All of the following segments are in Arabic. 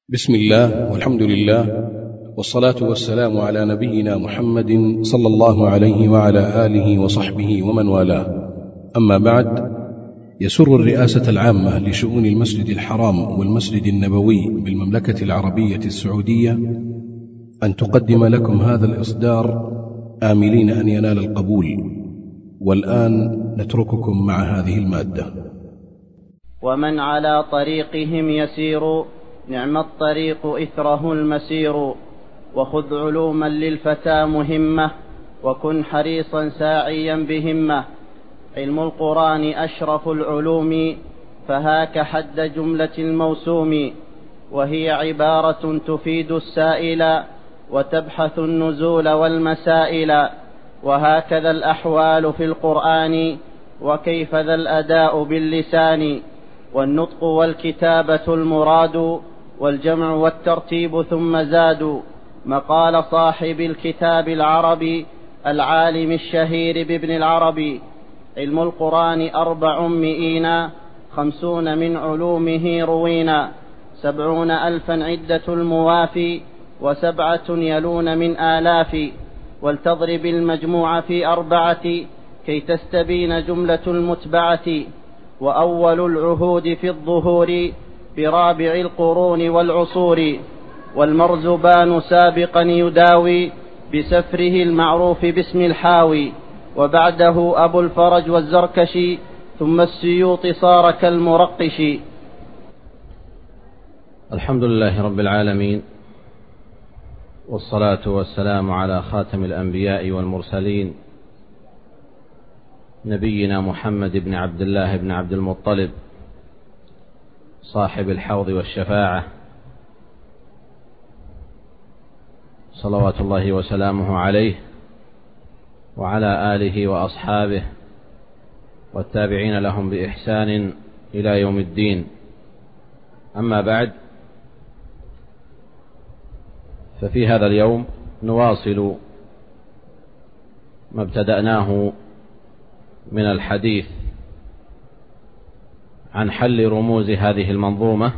بسم الله والحمد لله والصلاة والسلام على نبينا محمد صلى الله عليه وعلى آله وصحبه ومن والاه. أما بعد، يسر الرئاسة العامة لشؤون المسجد الحرام والمسجد النبوي بالمملكة العربية السعودية أن تقدم لكم هذا الإصدار آملين أن ينال القبول. والآن نترككم مع هذه المادة. ومن على طريقهم يسير، نعم الطريق إثره المسير. وخذ علوما للفتى مهمة، وكن حريصا ساعيا بهمة. علم القرآن أشرف العلوم، فهاك حد جملة الموسوم. وهي عبارة تفيد السائل، وتبحث النزول والمسائل. وهكذا الأحوال في القرآن، وكيف ذا الأداء باللسان. والنطق والكتابة المراد، والجمع والترتيب ثم زادوا. مقال صاحب الكتاب العربي العالم الشهير بابن العربي: علم القرآن 400، 50 من علومه روينا. 70,000 عدة الموافي، و7 يلون من آلاف. ولتضرب المجموع في 4 كي تستبين جملة المتبعة. وأول العهود في الظهور، برابع القرون والعصور. والمرزبان سابقا يداوي، بسفره المعروف باسم الحاوي. وبعده أبو الفرج والزركشي، ثم السيوط صار كالمرقش. الحمد لله رب العالمين، والصلاة والسلام على خاتم الأنبياء والمرسلين، نبينا محمد بن عبد الله بن عبد المطلب، صاحب الحوض والشفاعة، صلوات الله وسلامه عليه، وعلى آله وأصحابه والتابعين لهم بإحسان إلى يوم الدين. أما بعد، ففي هذا اليوم نواصل ما ابتدأناه من الحديث عن حل رموز هذه المنظومة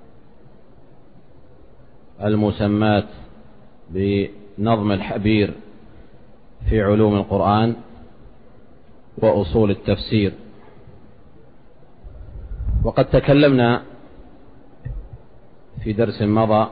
المسماة بنظم الحبير في علوم القرآن وأصول التفسير. وقد تكلمنا في درس مضى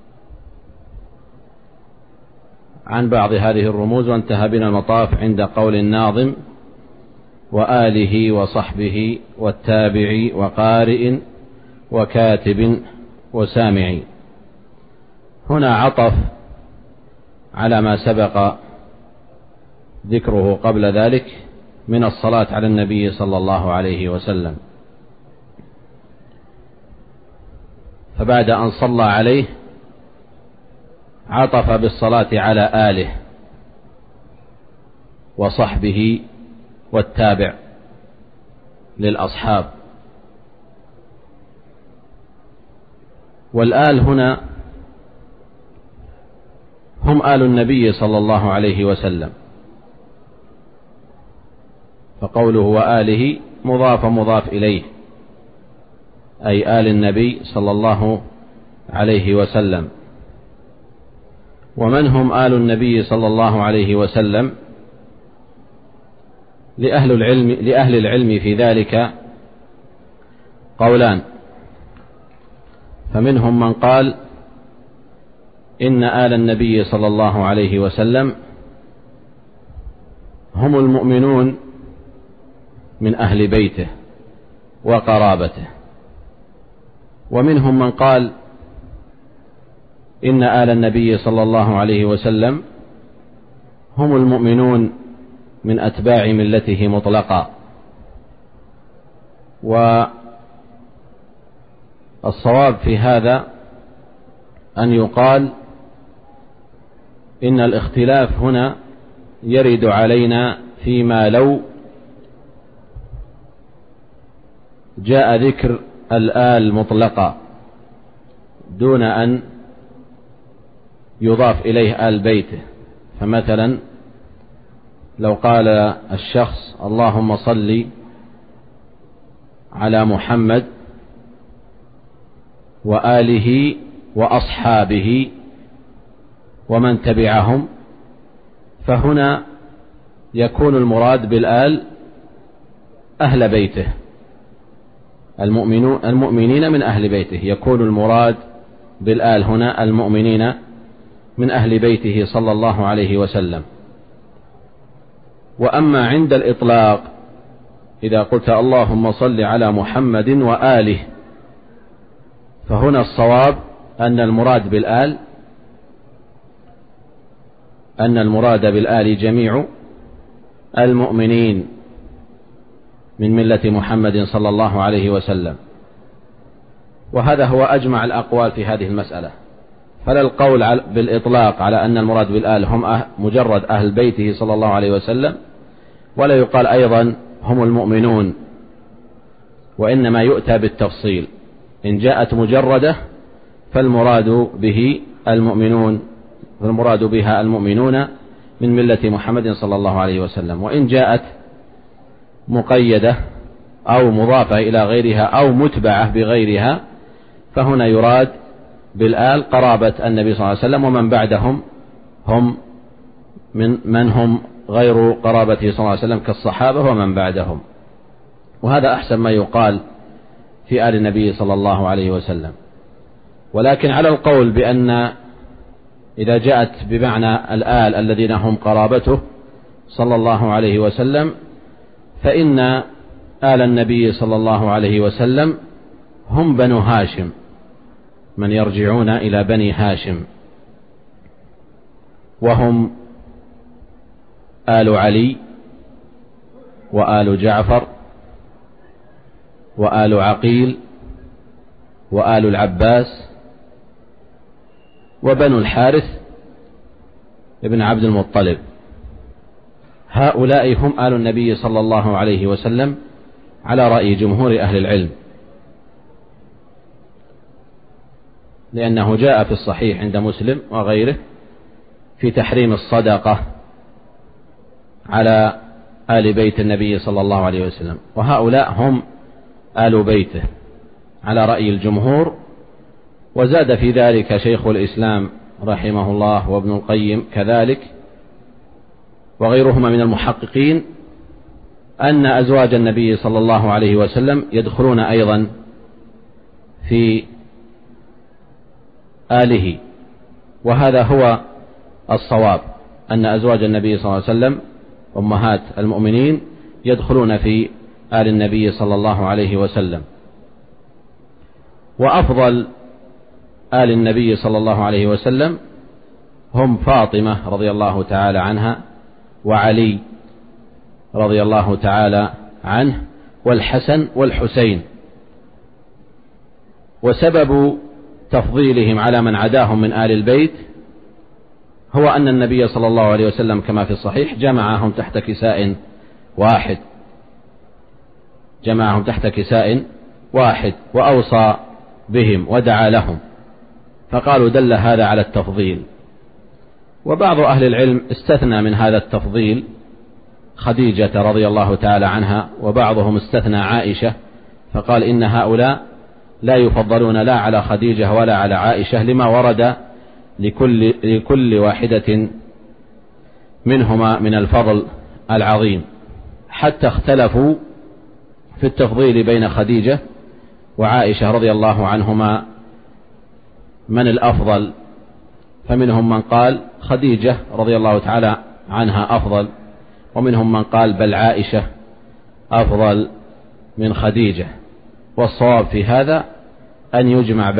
عن بعض هذه الرموز، وانتهى بنا المطاف عند قول الناظم: وآله وصحبه والتابع وقارئ وكاتب وسامع. هنا عطف على ما سبق ذكره قبل ذلك من الصلاة على النبي صلى الله عليه وسلم. فبعد أن صلى عليه عطف بالصلاة على آله وصحبه والتابع للأصحاب. والآل هنا هم آل النبي صلى الله عليه وسلم، فقوله وآله مضاف إليه، أي آل النبي صلى الله عليه وسلم. ومن هم آل النبي صلى الله عليه وسلم؟ لأهل العلم في ذلك قولان. فمنهم من قال إن آل النبي صلى الله عليه وسلم هم المؤمنون من أهل بيته وقرابته. ومنهم من قال إن آل النبي صلى الله عليه وسلم هم المؤمنون من أتباع ملته مطلقا. والصواب في هذا أن يقال إن الاختلاف هنا يرد علينا فيما لو جاء ذكر الآل مطلقا دون أن يضاف إليه آل بيته. فمثلا لو قال الشخص اللهم صل على محمد وآله وأصحابه ومن تبعهم، فهنا يكون المراد بالآل أهل بيته، المؤمنين من أهل بيته، يكون المراد بالآل هنا المؤمنين من أهل بيته صلى الله عليه وسلم. وأما عند الإطلاق إذا قلت اللهم صل على محمد وآله، فهنا الصواب أن المراد بالآل جميع المؤمنين من ملة محمد صلى الله عليه وسلم، وهذا هو أجمع الأقوال في هذه المسألة. فلا القول بالإطلاق على أن المراد بالآل هم مجرد أهل بيته صلى الله عليه وسلم، ولا يقال أيضا هم المؤمنون، وإنما يؤتى بالتفصيل. إن جاءت مجردة فالمراد بها المؤمنون من ملة محمد صلى الله عليه وسلم. وإن جاءت مقيدة أو مضافة إلى غيرها أو متبعة بغيرها، فهنا يراد بالآل قرابة النبي صلى الله عليه وسلم ومن بعدهم هم من هم غير قرابته صلى الله عليه وسلم كالصحابة ومن بعدهم. وهذا أحسن ما يقال في آل النبي صلى الله عليه وسلم. ولكن على القول بأن إذا جاءت بمعنى الآل الذين هم قرابته صلى الله عليه وسلم، فإن آل النبي صلى الله عليه وسلم هم بنو هاشم، من يرجعون إلى بني هاشم، وهم آل علي وآل جعفر وآل عقيل وآل العباس وبنو الحارث ابن عبد المطلب. هؤلاء هم آل النبي صلى الله عليه وسلم على رأي جمهور أهل العلم، لأنه جاء في الصحيح عند مسلم وغيره في تحريم الصدقة على آل بيت النبي صلى الله عليه وسلم، وهؤلاء هم آل بيته على رأي الجمهور. وزاد في ذلك شيخ الإسلام رحمه الله وابن القيم كذلك وغيرهما من المحققين أن أزواج النبي صلى الله عليه وسلم يدخلون أيضا في آله، وهذا هو الصواب، أن أزواج النبي صلى الله عليه وسلم أمهات المؤمنين يدخلون في آل النبي صلى الله عليه وسلم. وأفضل آل النبي صلى الله عليه وسلم هم فاطمة رضي الله تعالى عنها وعلي رضي الله تعالى عنه والحسن والحسين. وسبب تفضيلهم على من عداهم من آل البيت هو أن النبي صلى الله عليه وسلم كما في الصحيح جمعهم تحت كساء واحد وأوصى بهم ودعا لهم، فقالوا دل هذا على التفضيل. وبعض أهل العلم استثنى من هذا التفضيل خديجة رضي الله تعالى عنها، وبعضهم استثنى عائشة فقال إن هؤلاء لا يفضلون لا على خديجة ولا على عائشة لما ورد لكل واحدة منهما من الفضل العظيم، حتى اختلفوا في التفضيل بين خديجة وعائشة رضي الله عنهما من الأفضل، فمنهم من قال خديجة رضي الله تعالى عنها أفضل، ومنهم من قال بل عائشة أفضل من خديجة. والصواب في هذا أن يجمع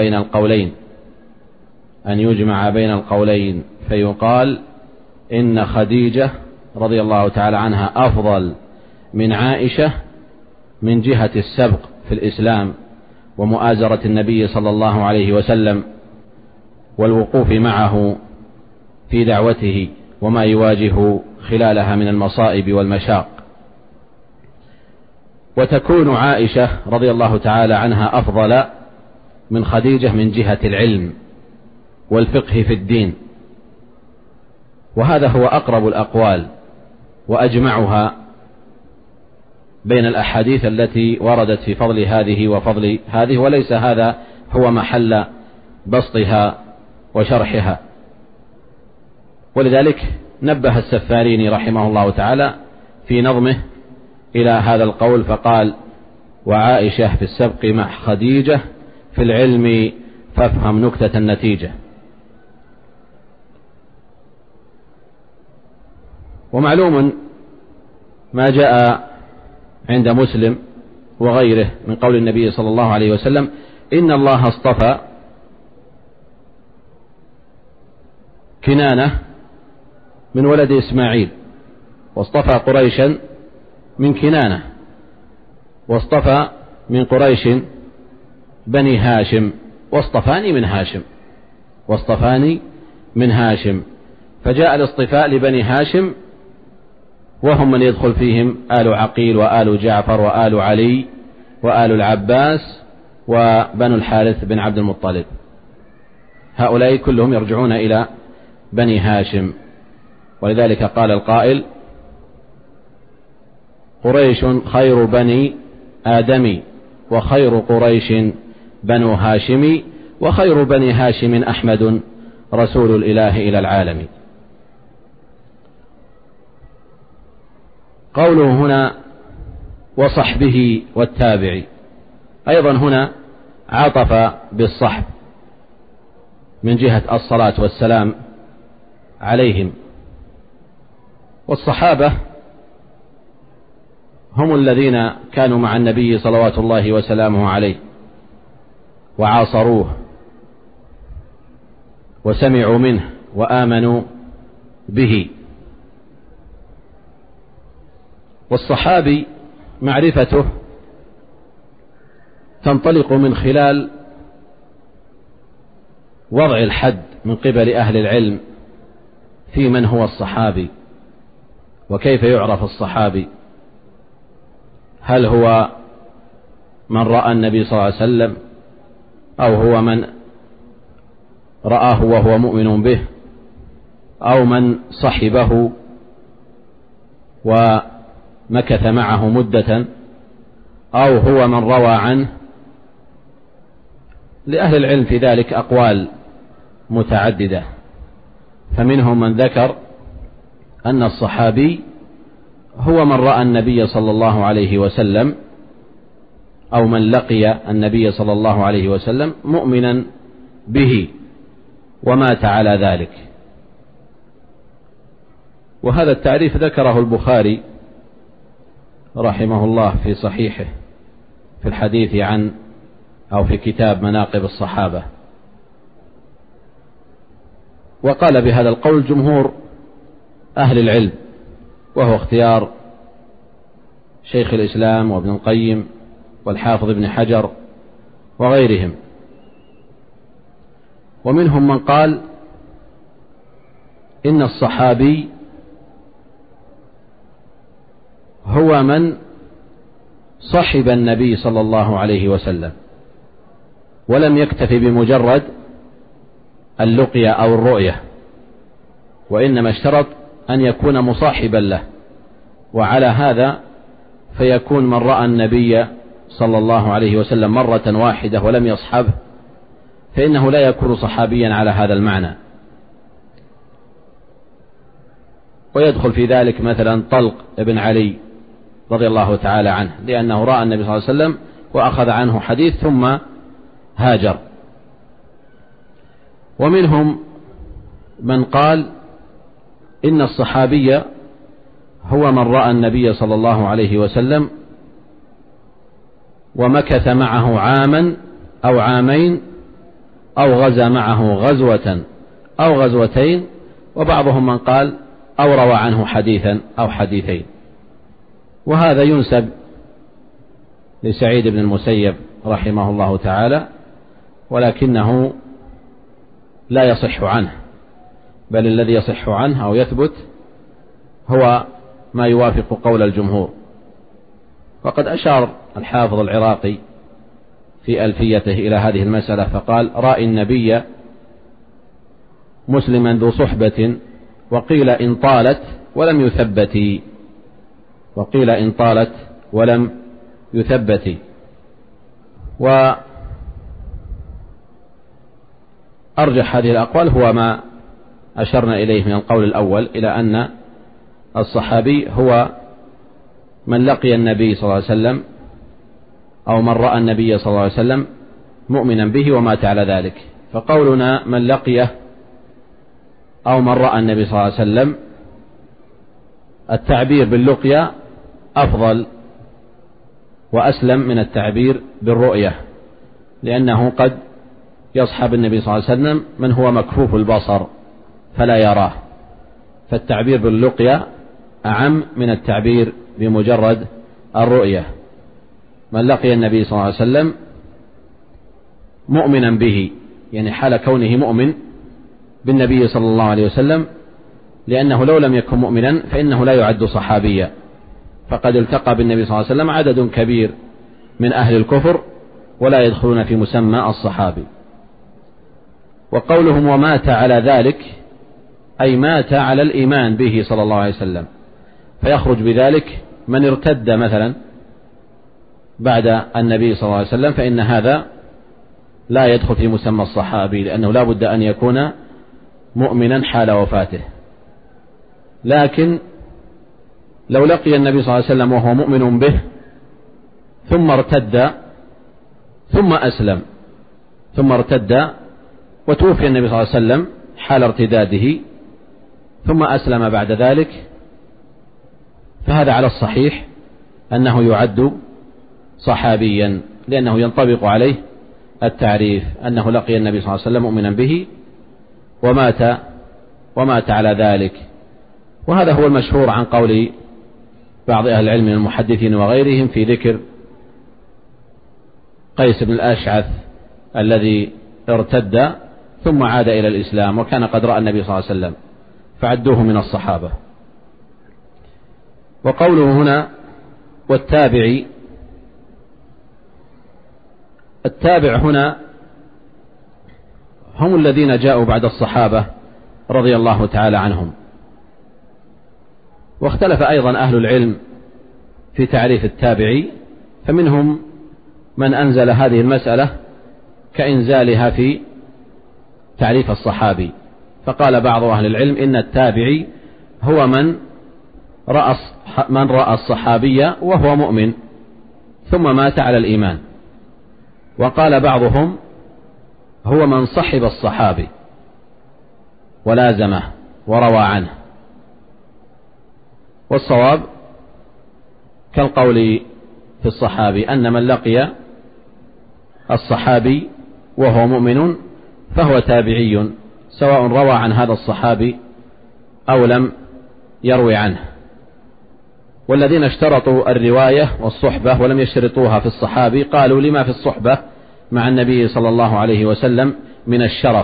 بين القولين فيقال إن خديجة رضي الله تعالى عنها أفضل من عائشة من جهة السبق في الإسلام ومؤازرة النبي صلى الله عليه وسلم والوقوف معه في دعوته وما يواجه خلالها من المصائب والمشاق. وتكون عائشة رضي الله تعالى عنها أفضل من خديجة من جهة العلم والفقه في الدين، وهذا هو أقرب الأقوال وأجمعها بين الأحاديث التي وردت في فضل هذه وفضل هذه، وليس هذا هو محل بسطها وشرحها. ولذلك نبه السفاريني رحمه الله تعالى في نظمه إلى هذا القول فقال: وعائشة في السبق مع خديجة في العلم فافهم نكتة النتيجة. ومعلوم ما جاء عند مسلم وغيره من قول النبي صلى الله عليه وسلم: إن الله اصطفى كنانة من ولد إسماعيل، واصطفى قريشا من كنانة، واصطفى من قريش بني هاشم، واصطفاني من هاشم. فجاء الاصطفاء لبني هاشم وهم من يدخل فيهم آل عقيل وآل جعفر وآل علي وآل العباس وبنو الحارث بن عبد المطلب، هؤلاء كلهم يرجعون إلى بني هاشم. ولذلك قال القائل: قريش خير بني آدم، وخير قريش بنو هاشم، وخير بني هاشم أحمد رسول الإله إلى العالم. قوله هنا وصحبه والتابع، أيضا هنا عطف بالصحب من جهة الصلاة والسلام عليهم. والصحابة هم الذين كانوا مع النبي صلوات الله وسلامه عليه وعاصروه وسمعوا منه وآمنوا به. والصحابي معرفته تنطلق من خلال وضع الحد من قبل أهل العلم في من هو الصحابي وكيف يعرف الصحابي. هل هو من رأى النبي صلى الله عليه وسلم، أو هو من رآه وهو مؤمن به، أو من صحبه ومكث معه مدة، أو هو من روى عنه؟ لأهل العلم في ذلك أقوال متعددة، فمنهم من ذكر أن الصحابي هو من رأى النبي صلى الله عليه وسلم، أو من لقي النبي صلى الله عليه وسلم مؤمنا به ومات على ذلك. وهذا التعريف ذكره البخاري رحمه الله في صحيحه في الحديث عن أو في كتاب مناقب الصحابة. وقال بهذا القول جمهور أهل العلم، وهو اختيار شيخ الإسلام وابن القيم والحافظ ابن حجر وغيرهم. ومنهم من قال إن الصحابي هو من صحب النبي صلى الله عليه وسلم ولم يكتفي بمجرد اللقية أو الرؤية، وإنما اشترط أن يكون مصاحبا له. وعلى هذا فيكون من رأى النبي صلى الله عليه وسلم مرة واحدة ولم يصحبه فإنه لا يكون صحابيا على هذا المعنى. ويدخل في ذلك مثلا طلق ابن علي رضي الله تعالى عنه، لأنه رأى النبي صلى الله عليه وسلم وأخذ عنه حديث ثم هاجر. ومنهم من قال إن الصحابي هو من رأى النبي صلى الله عليه وسلم ومكث معه عاما أو عامين، أو غزا معه غزوة أو غزوتين، وبعضهم من قال أو روى عنه حديثا أو حديثين. وهذا ينسب لسعيد بن المسيب رحمه الله تعالى، ولكنه لا يصح عنه، بل الذي يصح عنه أو يثبت هو ما يوافق قول الجمهور. وقد أشار الحافظ العراقي في ألفيته إلى هذه المسألة فقال: رأي النبي مسلما ذو صحبة، وقيل إن طالت ولم يثبت، وقيل إن طالت ولم يثبت. أرجح هذه الأقوال هو ما أشرنا إليه من القول الأول، إلى أن الصحابي هو من لقي النبي صلى الله عليه وسلم أو من رأى النبي صلى الله عليه وسلم مؤمنا به ومات على ذلك. فقولنا من لقيه أو من رأى النبي صلى الله عليه وسلم، التعبير باللقيا أفضل وأسلم من التعبير بالرؤية، لأنه قد يصحب النبي صلى الله عليه وسلم من هو مكفوف البصر فلا يراه، فالتعبير باللقيا أعم من التعبير بمجرد الرؤية. من لقي النبي صلى الله عليه وسلم مؤمنا به، يعني حال كونه مؤمن بالنبي صلى الله عليه وسلم، لأنه لو لم يكن مؤمنا فإنه لا يعد صحابيا، فقد التقى بالنبي صلى الله عليه وسلم عدد كبير من أهل الكفر ولا يدخلون في مسمى الصحابي. وقولهم ومات على ذلك أي مات على الإيمان به صلى الله عليه وسلم، فيخرج بذلك من ارتد مثلا بعد النبي صلى الله عليه وسلم، فإن هذا لا يدخل في مسمى الصحابي، لأنه لا بد أن يكون مؤمنا حال وفاته. لكن لو لقي النبي صلى الله عليه وسلم وهو مؤمن به ثم ارتد ثم أسلم ثم ارتد وتوفي النبي صلى الله عليه وسلم حال ارتداده ثم أسلم بعد ذلك، فهذا على الصحيح أنه يعد صحابيا، لأنه ينطبق عليه التعريف أنه لقي النبي صلى الله عليه وسلم مؤمنا به ومات على ذلك. وهذا هو المشهور عن قول بعض أهل العلم من المحدثين وغيرهم في ذكر قيس بن الأشعث الذي ارتد ثم عاد إلى الإسلام وكان قد رأى النبي صلى الله عليه وسلم، فعدوه من الصحابة. وقوله هنا التابع هنا هم الذين جاءوا بعد الصحابة رضي الله تعالى عنهم. واختلف أيضا أهل العلم في تعريف التابعي، فمنهم من أنزل هذه المسألة كإنزالها في تعريف الصحابي، فقال بعض أهل العلم إن التابعي هو من رأى الصحابي وهو مؤمن ثم مات على الإيمان. وقال بعضهم هو من صحب الصحابي ولازمه وروى عنه. والصواب كالقول في الصحابي أن من لقي الصحابي وهو مؤمن فهو تابعي، سواء روى عن هذا الصحابي أو لم يروي عنه. والذين اشترطوا الرواية والصحبة ولم يشترطوها في الصحابي قالوا لما في الصحبة مع النبي صلى الله عليه وسلم من الشرف،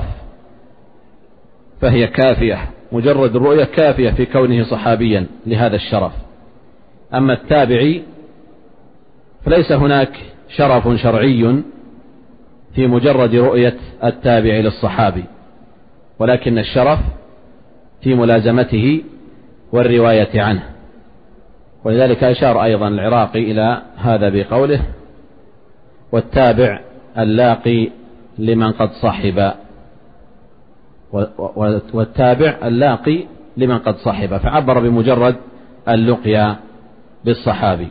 فهي كافية، مجرد الرؤية كافية في كونه صحابيا لهذا الشرف. أما التابعي فليس هناك شرف شرعي في مجرد رؤية التابع للصحابي، ولكن الشرف في ملازمته والرواية عنه. ولذلك أشار أيضا العراقي إلى هذا بقوله والتابع اللاقي لمن قد صحب، والتابع اللاقي لمن قد صحب، فعبر بمجرد اللقيا بالصحابي.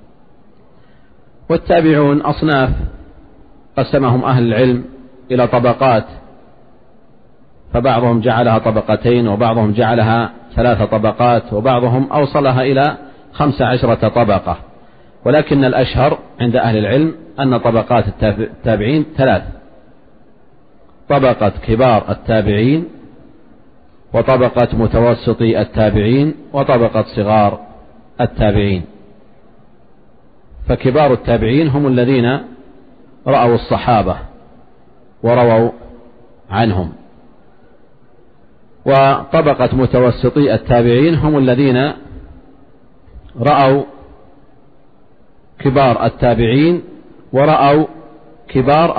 والتابعون أصناف قسمهم أهل العلم إلى طبقات، فبعضهم جعلها طبقتين وبعضهم جعلها 3 طبقات وبعضهم أوصلها إلى 15 طبقة، ولكن الأشهر عند أهل العلم أن طبقات التابعين 3: طبقة كبار التابعين، وطبقة متوسطي التابعين، وطبقة صغار التابعين. فكبار التابعين هم الذين رأوا الصحابة ورووا عنهم، وطبقة متوسطي التابعين هم الذين رأوا كبار التابعين ورأوا كبار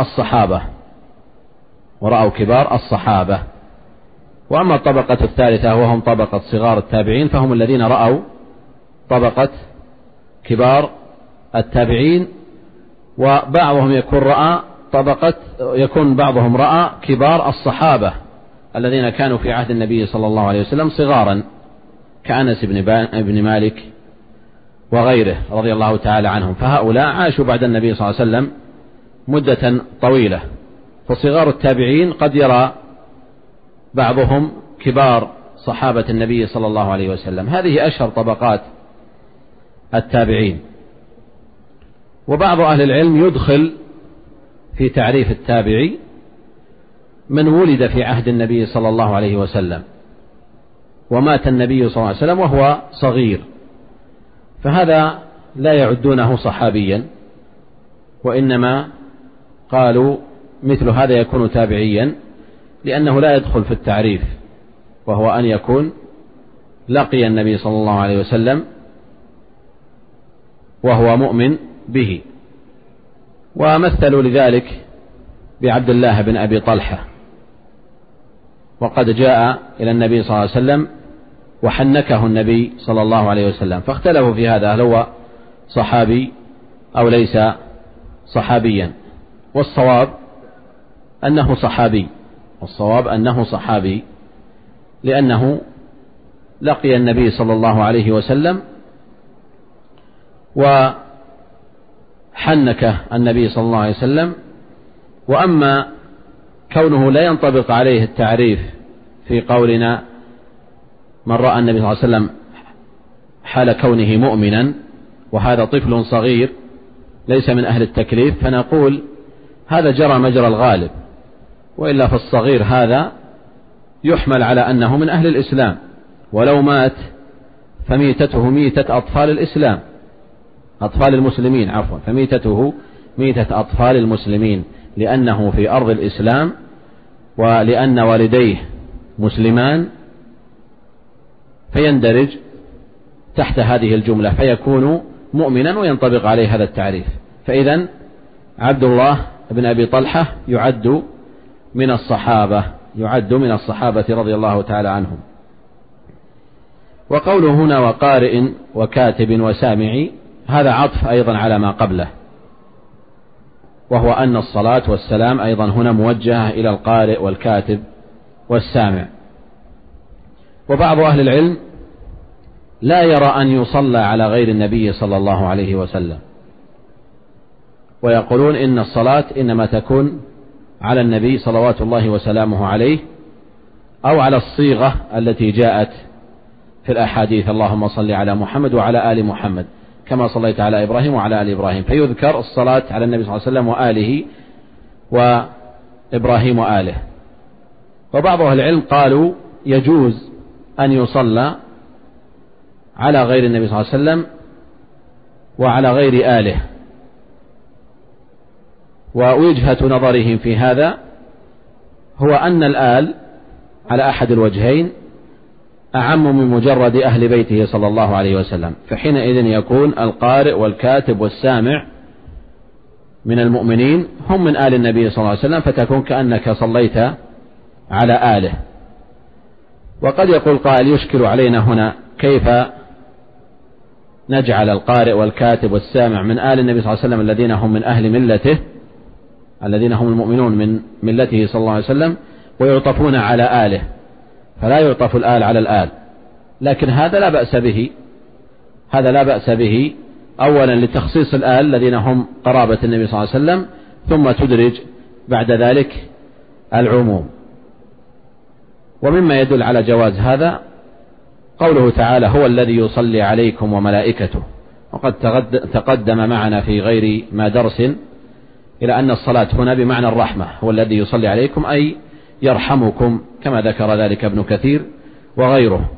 الصحابة. وأما الطبقة الثالثة وهم طبقة صغار التابعين فهم الذين رأوا طبقة كبار التابعين، وبعضهم يكون رأى طبقة يكون بعضهم رأى كبار الصحابة الذين كانوا في عهد النبي صلى الله عليه وسلم صغارا كأنس بن مالك وغيره رضي الله تعالى عنهم، فهؤلاء عاشوا بعد النبي صلى الله عليه وسلم مدة طويلة، فصغار التابعين قد يرى بعضهم كبار صحابة النبي صلى الله عليه وسلم. هذه أشهر طبقات التابعين. وبعض أهل العلم يدخل في تعريف التابعي من ولد في عهد النبي صلى الله عليه وسلم ومات النبي صلى الله عليه وسلم وهو صغير، فهذا لا يعدونه صحابيا، وإنما قالوا مثل هذا يكون تابعيا لأنه لا يدخل في التعريف، وهو أن يكون لقي النبي صلى الله عليه وسلم وهو مؤمن به. ومثلوا لذلك بعبد الله بن أبي طلحة، وقد جاء إلى النبي صلى الله عليه وسلم وحنكه النبي صلى الله عليه وسلم، فاختلفوا في هذا هل هو صحابي أو ليس صحابيا، والصواب أنه صحابي لأنه لقي النبي صلى الله عليه وسلم وحنك النبي صلى الله عليه وسلم. وأما كونه لا ينطبق عليه التعريف في قولنا من رأى النبي صلى الله عليه وسلم حال كونه مؤمنا وهذا طفل صغير ليس من أهل التكليف، فنقول هذا جرى مجرى الغالب، وإلا فالصغير هذا يحمل على أنه من أهل الإسلام، ولو مات فميتته ميتة أطفال الإسلام، أطفال المسلمين عفوا، فميتته ميتة أطفال المسلمين، لأنه في أرض الإسلام ولأن والديه مسلمان فيندرج تحت هذه الجملة فيكون مؤمنا وينطبق عليه هذا التعريف. فإذا عبد الله بن أبي طلحة يعد من الصحابة رضي الله تعالى عنهم. وقوله هنا وقارئ وكاتب وسامع هذا عطف أيضا على ما قبله، وهو أن الصلاة والسلام أيضا هنا موجهة إلى القارئ والكاتب والسامع. وبعض أهل العلم لا يرى أن يصلى على غير النبي صلى الله عليه وسلم، ويقولون إن الصلاة إنما تكون على النبي صلوات الله وسلامه عليه أو على الصيغة التي جاءت في الأحاديث اللهم صل على محمد وعلى آل محمد كما صليت على إبراهيم وعلى آل إبراهيم، فيذكر الصلاة على النبي صلى الله عليه وسلم وآله وإبراهيم وآله. وبعض أهل العلم قالوا يجوز أن يصلى على غير النبي صلى الله عليه وسلم وعلى غير آله. ووجهة نظرهم في هذا هو أن الآل على أحد الوجهين أعم من مجرد أهل بيته صلى الله عليه وسلم، فحينئذ يكون القارئ والكاتب والسامع من المؤمنين هم من آل النبي صلى الله عليه وسلم، فتكون كأنك صليت على آله. وقد يقول قائل يشكل علينا هنا كيف نجعل القارئ والكاتب والسامع من آل النبي صلى الله عليه وسلم الذين هم من أهل ملته، الذين هم المؤمنون من ملته صلى الله عليه وسلم، ويعطفون على آله، فلا يعطف الآل على الآل. لكن هذا لا بأس به أولا لتخصيص الآل الذين هم قرابة النبي صلى الله عليه وسلم، ثم تدرج بعد ذلك العموم. ومما يدل على جواز هذا قوله تعالى هو الذي يصلي عليكم وملائكته، وقد تقدم معنا في غير ما درس إلى أن الصلاة هنا بمعنى الرحمة، هو الذي يصلي عليكم أي يرحمكم كما ذكر ذلك ابن كثير وغيره.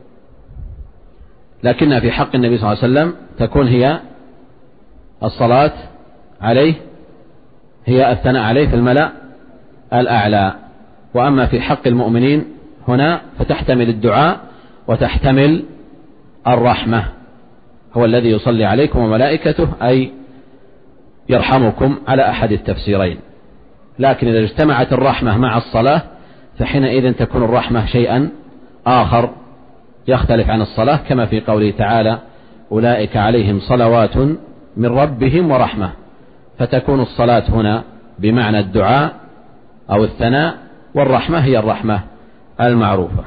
لكن في حق النبي صلى الله عليه وسلم تكون هي الصلاة عليه، هي الثناء عليه في الملأ الأعلى. وأما في حق المؤمنين هنا فتحتمل الدعاء وتحتمل الرحمة، هو الذي يصلي عليكم وملائكته أي يرحمكم على أحد التفسيرين. لكن إذا اجتمعت الرحمة مع الصلاة فحينئذ تكون الرحمة شيئا آخر يختلف عن الصلاة، كما في قوله تعالى أولئك عليهم صلوات من ربهم ورحمة، فتكون الصلاة هنا بمعنى الدعاء أو الثناء، والرحمة هي الرحمة المعروفة.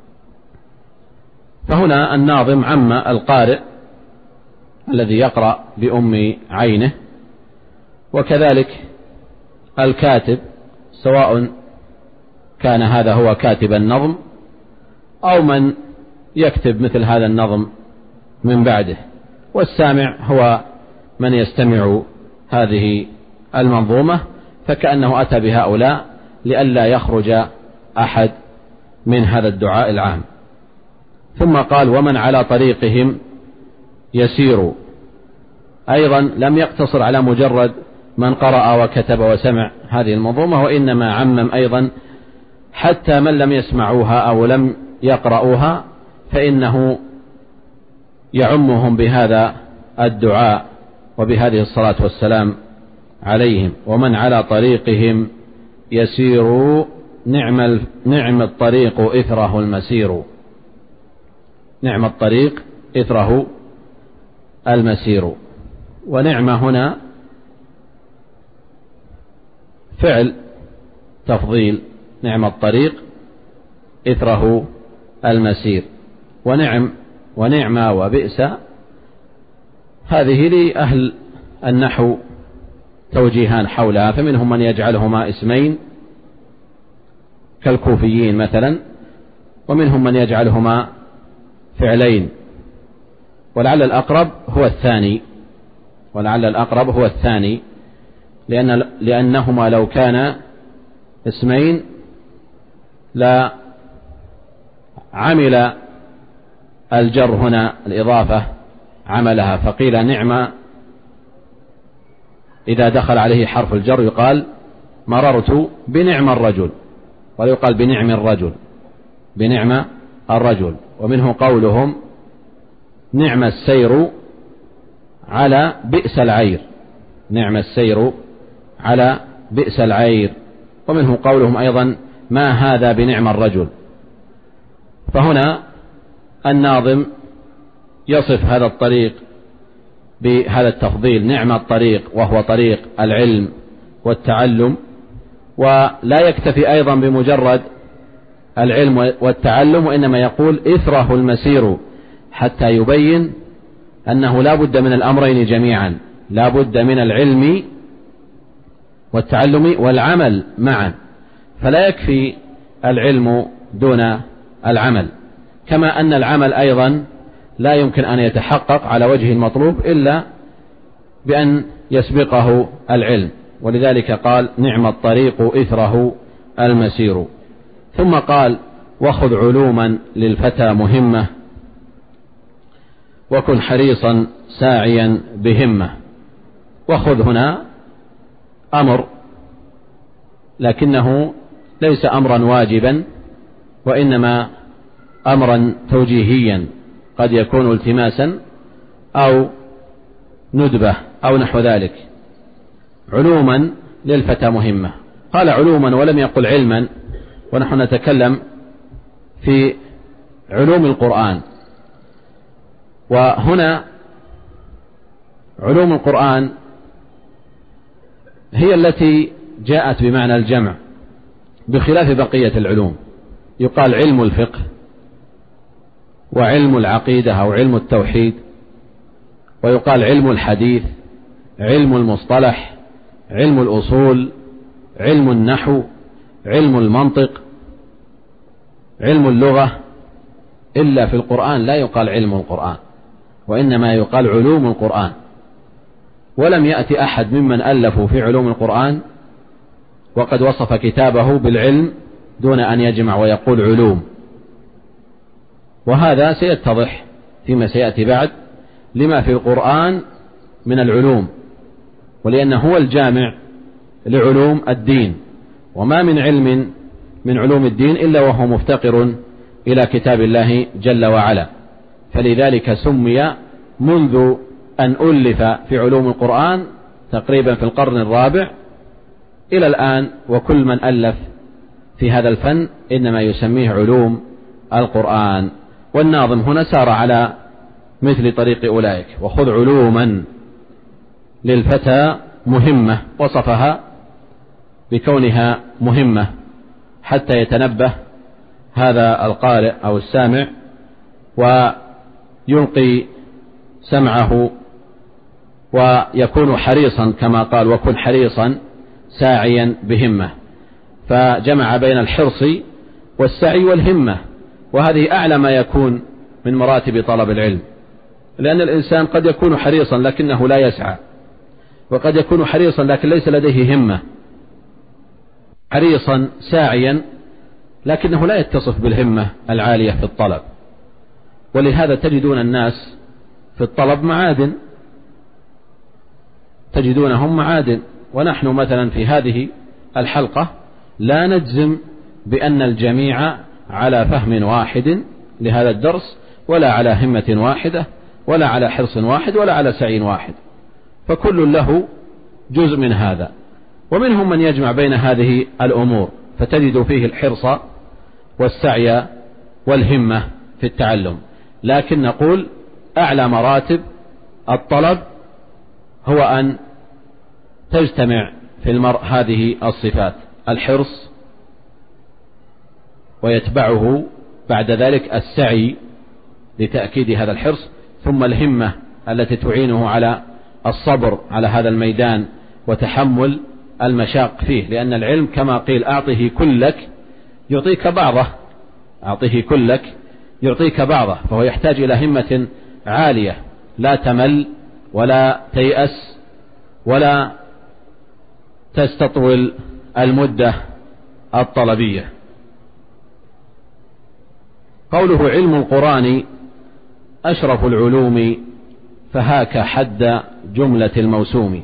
فهنا الناظم عم القارئ الذي يقرأ بأم عينه، وكذلك الكاتب سواء كان هذا هو كاتب النظم أو من يكتب مثل هذا النظم من بعده، والسامع هو من يستمع هذه المنظومة، فكأنه أتى بهؤلاء لئلا يخرج أحد من هذا الدعاء العام. ثم قال ومن على طريقهم يسير، أيضا لم يقتصر على مجرد من قرأ وكتب وسمع هذه المنظومة، وإنما عمم أيضا حتى من لم يسمعوها أو لم يقرأوها، فإنه يعمهم بهذا الدعاء وبهذه الصلاة والسلام عليهم. ومن على طريقهم يسير نعم الطريق إثره المسير، نعم الطريق إثره المسير. ونعم هنا فعل تفضيل، نعم الطريق إثره المسير. ونعم وبئس هذه لأهل النحو توجيهان حولها، فمنهم من يجعلهما اسمين كالكوفيين مثلا، ومنهم من يجعلهما فعلين، ولعل الأقرب هو الثاني، لأنهما لو كان اسمين لا عمل الجر هنا الإضافة عملها، فقيل نعم إذا دخل عليه حرف الجر يقال مررت بنعم الرجل، ولا يقال بنعم الرجل. ومنه قولهم نعم السير على بئس العير، نعم السير على بئس العير. ومنه قولهم أيضا ما هذا بنعم الرجل. فهنا الناظم يصف هذا الطريق بهذا التفضيل، نعم الطريق، وهو طريق العلم والتعلم. ولا يكتفي أيضا بمجرد العلم والتعلم، وإنما يقول إثره المسير، حتى يبين أنه لا بد من الأمرين جميعا، لا بد من العلم والتعلم والعمل معا، فلا يكفي العلم دون العمل، كما أن العمل أيضا لا يمكن أن يتحقق على وجه المطلوب إلا بأن يسبقه العلم. ولذلك قال نعم الطريق إثره المسير. ثم قال وخذ علوما للفتى مهمة، وكن حريصا ساعيا بهمة. وخذ هنا أمر، لكنه ليس أمرا واجبا، وإنما أمرا توجيهيا، قد يكون التماسا أو ندبة أو نحو ذلك. علوما للفتى مهمة، قال علوما ولم يقل علما، ونحن نتكلم في علوم القرآن. وهنا علوم القرآن هي التي جاءت بمعنى الجمع، بخلاف بقية العلوم. يقال علم الفقه وعلم العقيدة أو علم التوحيد، ويقال علم الحديث، علم المصطلح، علم الأصول، علم النحو، علم المنطق، علم اللغة. إلا في القرآن لا يقال علم القرآن، وإنما يقال علوم القرآن. ولم يأتي أحد ممن ألفوا في علوم القرآن وقد وصف كتابه بالعلم دون أن يجمع ويقول علوم. وهذا سيتضح فيما سيأتي بعد لما في القرآن من العلوم، ولأنه هو الجامع لعلوم الدين، وما من علم من علوم الدين إلا وهو مفتقر إلى كتاب الله جل وعلا. فلذلك سمي منذ أن ألف في علوم القرآن تقريبا في القرن الرابع إلى الآن، وكل من ألف في هذا الفن إنما يسميه علوم القرآن. والناظم هنا سار على مثل طريق أولئك، وخذ علوما للفتى مهمة، وصفها بكونها مهمة حتى يتنبه هذا القارئ أو السامع ويلقي سمعه ويكون حريصا كما قال: وكن حريصا ساعيا بهمة. فجمع بين الحرص والسعي والهمة، وهذه أعلى ما يكون من مراتب طلب العلم، لأن الإنسان قد يكون حريصا لكنه لا يسعى، وقد يكون حريصا لكن ليس لديه همة، حريصا ساعيا لكنه لا يتصف بالهمة العالية في الطلب. ولهذا تجدون الناس في الطلب معادن، تجدونهم معادن. ونحن مثلا في هذه الحلقة لا نجزم بأن الجميع على فهم واحد لهذا الدرس، ولا على همة واحدة، ولا على حرص واحد، ولا على سعي واحد، فكل له جزء من هذا. ومنهم من يجمع بين هذه الأمور، فتجد فيه الحرص والسعي والهمة في التعلم. لكن نقول أعلى مراتب الطلب هو أن تجتمع في المرء هذه الصفات: الحرص، ويتبعه بعد ذلك السعي لتأكيد هذا الحرص، ثم الهمة التي تعينه على الصبر على هذا الميدان وتحمل المشاق فيه، لأن العلم كما قيل: أعطه كلك يعطيك بعضه، أعطه كلك يعطيك بعضه. فهو يحتاج إلى همة عالية لا تمل ولا تيأس ولا تستطول المدة الطلبية. قوله: علم القرآن أشرف العلوم فهاك حد جملة الموسوم.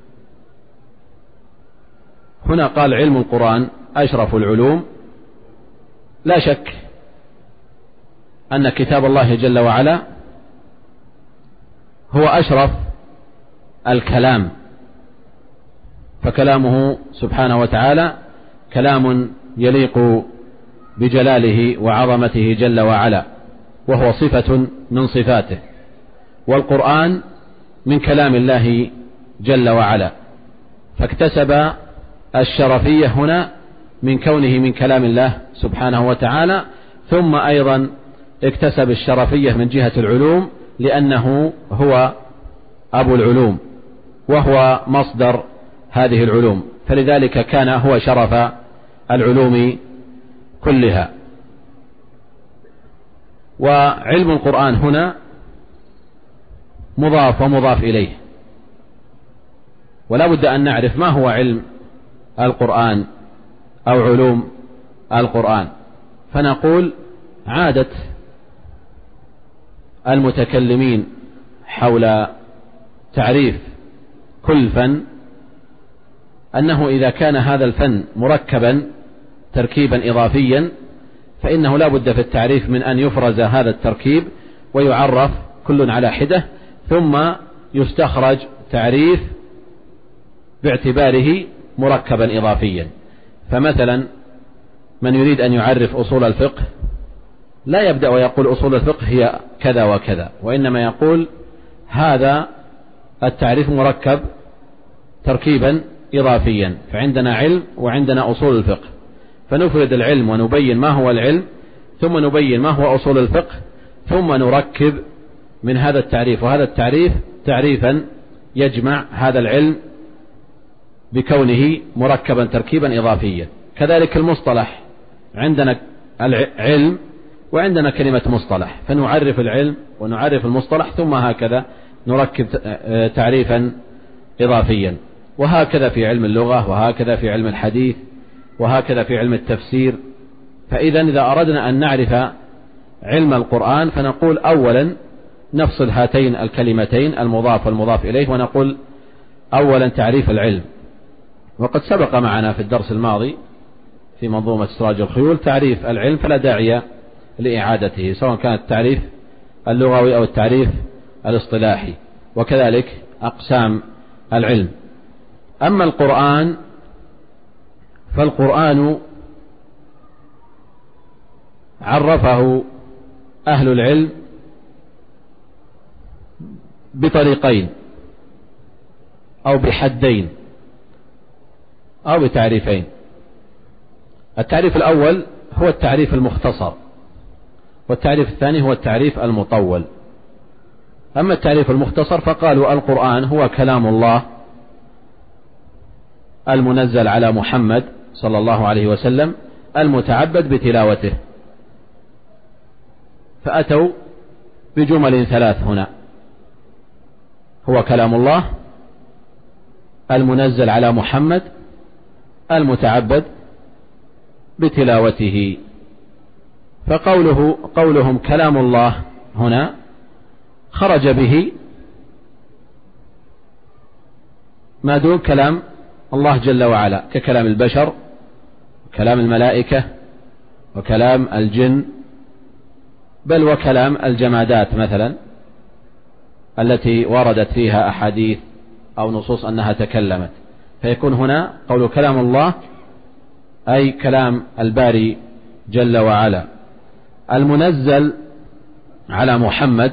هنا قال علم القرآن أشرف العلوم. لا شك أن كتاب الله جل وعلا هو أشرف الكلام، فكلامه سبحانه وتعالى كلام يليق بجلاله وعظمته جل وعلا، وهو صفة من صفاته. والقرآن من كلام الله جل وعلا، فاكتسب الشرفية هنا من كونه من كلام الله سبحانه وتعالى، ثم أيضا اكتسب الشرفية من جهة العلوم، لأنه هو أبو العلوم وهو مصدر هذه العلوم، فلذلك كان هو شرف العلوم كلها. وعلم القرآن هنا مضاف ومضاف إليه، ولا بد أن نعرف ما هو علم القرآن أو علوم القرآن. فنقول: عادة المتكلمين حول تعريف كل فن أنه إذا كان هذا الفن مركبا تركيبا إضافيا، فإنه لا بد في التعريف من أن يفرز هذا التركيب ويعرف كل على حدة، ثم يستخرج تعريف باعتباره مركبا إضافيا. فمثلا من يريد أن يعرف أصول الفقه لا يبدأ ويقول أصول الفقه هي كذا وكذا، وإنما يقول هذا التعريف مركب تركيبا إضافيا، فعندنا علم وعندنا أصول الفقه، فنفرد العلم ونبين ما هو العلم، ثم نبين ما هو أصول الفقه، ثم نركب من هذا التعريف وهذا التعريف تعريفا يجمع هذا العلم بكونه مركبا تركيبا إضافيا. كذلك المصطلح، عندنا العلم وعندنا كلمة مصطلح، فنعرف العلم ونعرف المصطلح، ثم هكذا نركب تعريفا إضافيا. وهكذا في علم اللغة، وهكذا في علم الحديث، وهكذا في علم التفسير. فإذا إذا أردنا أن نعرف علم القرآن فنقول أولا نفصل هاتين الكلمتين المضاف والمضاف إليه، ونقول أولا تعريف العلم. وقد سبق معنا في الدرس الماضي في منظومة سراج الخيول تعريف العلم، فلا داعي لإعادته، سواء كان التعريف اللغوي أو التعريف الاصطلاحي، وكذلك أقسام العلم. أما القرآن فالقرآن عرفه أهل العلم بطريقين أو بحدين. أو بتعريفين. التعريف الأول هو التعريف المختصر، والتعريف الثاني هو التعريف المطول. أما التعريف المختصر فقالوا القرآن هو كلام الله المنزل على محمد صلى الله عليه وسلم المتعبد بتلاوته، فأتوا بجمل ثلاث هنا: هو كلام الله المنزل على محمد المتعبد بتلاوته. فقولهم كلام الله هنا خرج به ما دون كلام الله جل وعلا، ككلام البشر وكلام الملائكة وكلام الجن، بل وكلام الجمادات مثلا التي وردت فيها أحاديث أو نصوص أنها تكلمت. فيكون هنا قول كلام الله أي كلام الباري جل وعلا المنزل على محمد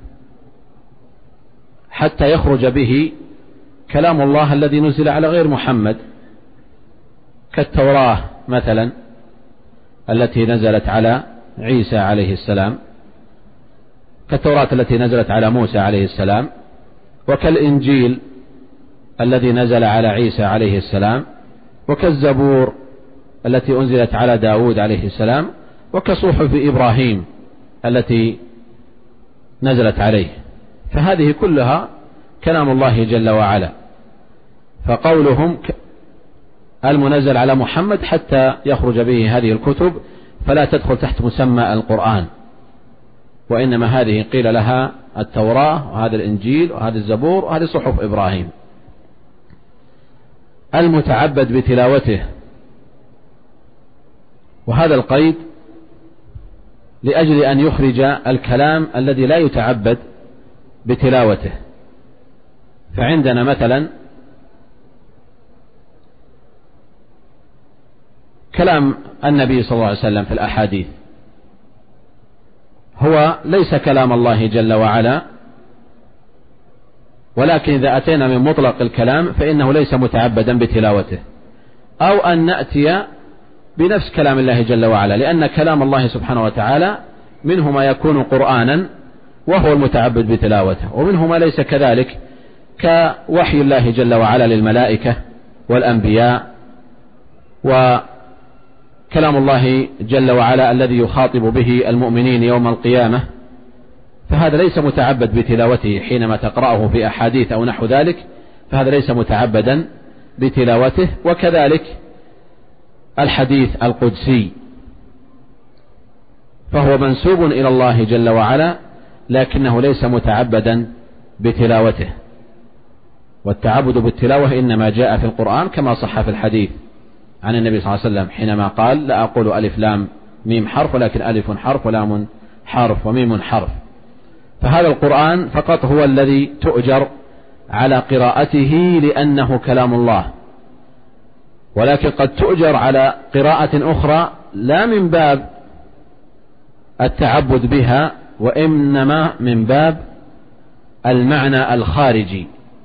حتى يخرج به كلام الله الذي نزل على غير محمد، كالتوراة مثلا التي نزلت على عيسى عليه السلام، كالتوراة التي نزلت على موسى عليه السلام، وكالإنجيل الذي نزل على عيسى عليه السلام، وكالزبور التي أنزلت على داود عليه السلام، وكصحف إبراهيم التي نزلت عليه. فهذه كلها كلام الله جل وعلا. فقولهم المنزل على محمد حتى يخرج به هذه الكتب فلا تدخل تحت مسمى القرآن، وإنما هذه قيل لها التوراة وهذا الإنجيل وهذا الزبور وهذه صحف إبراهيم. المتعبد بتلاوته، وهذا القيد لأجل أن يخرج الكلام الذي لا يتعبد بتلاوته. فعندنا مثلا كلام النبي صلى الله عليه وسلم في الأحاديث هو ليس كلام الله جل وعلا، ولكن إذا أتينا من مطلق الكلام فإنه ليس متعبدا بتلاوته، أو أن نأتي بنفس كلام الله جل وعلا، لأن كلام الله سبحانه وتعالى منه ما يكون قرآنا وهو المتعبد بتلاوته، ومنه ما ليس كذلك كوحي الله جل وعلا للملائكة والأنبياء، وكلام الله جل وعلا الذي يخاطب به المؤمنين يوم القيامة، فهذا ليس متعبد بتلاوته حينما تقرأه في أحاديث أو نحو ذلك، فهذا ليس متعبدا بتلاوته. وكذلك الحديث القدسي فهو منسوب إلى الله جل وعلا لكنه ليس متعبدا بتلاوته. والتعبد بالتلاوة إنما جاء في القرآن كما صح في الحديث عن النبي صلى الله عليه وسلم حينما قال: لا أقول ألف لام ميم حرف، ولكن ألف حرف ولام حرف وميم حرف. فهذا القرآن فقط هو الذي تؤجر على قراءته لأنه كلام الله، ولكن قد تؤجر على قراءة أخرى لا من باب التعبد بها، وإنما من باب المعنى الخارجي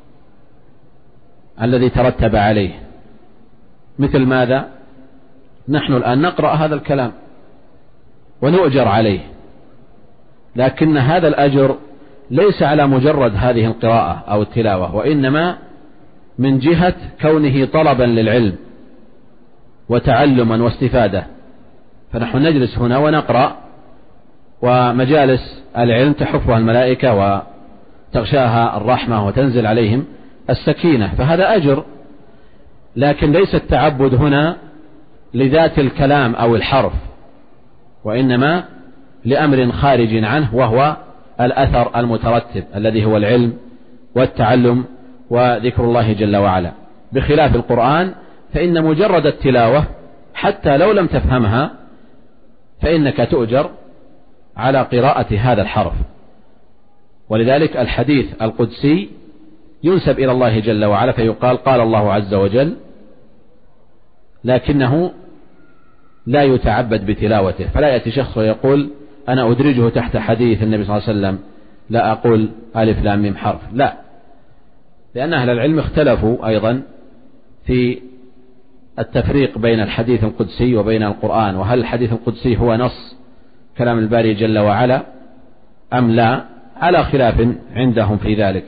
الذي ترتب عليه. مثل ماذا؟ نحن الآن نقرأ هذا الكلام ونؤجر عليه، لكن هذا الأجر ليس على مجرد هذه القراءة أو التلاوة، وإنما من جهة كونه طلبا للعلم وتعلما واستفادة. فنحن نجلس هنا ونقرأ، ومجالس العلم تحفها الملائكة وتغشاها الرحمة وتنزل عليهم السكينة، فهذا أجر، لكن ليس التعبد هنا لذات الكلام أو الحرف، وإنما لأمر خارج عنه وهو الأثر المترتب الذي هو العلم والتعلم وذكر الله جل وعلا. بخلاف القرآن فإن مجرد التلاوة حتى لو لم تفهمها فإنك تؤجر على قراءة هذا الحرف. ولذلك الحديث القدسي ينسب إلى الله جل وعلا فيقال: قال الله عز وجل، لكنه لا يتعبد بتلاوته. فلا يأتي شخص ويقول: أنا أدرجه تحت حديث النبي صلى الله عليه وسلم، لا أقول ألف لام ميم حرف، لا، لأن أهل العلم اختلفوا أيضا في التفريق بين الحديث القدسي وبين القرآن، وهل الحديث القدسي هو نص كلام الباري جل وعلا أم لا، على خلاف عندهم في ذلك.